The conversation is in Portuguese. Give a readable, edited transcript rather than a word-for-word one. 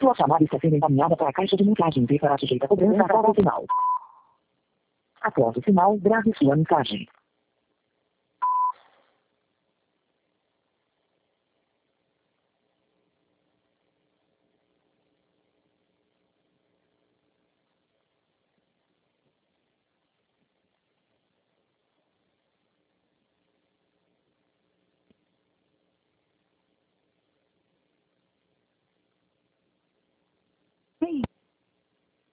Sua chamada está sendo encaminhada para a caixa de mensagens e será sujeita a cobrança após o sinal. Após o sinal, grave sua mensagem.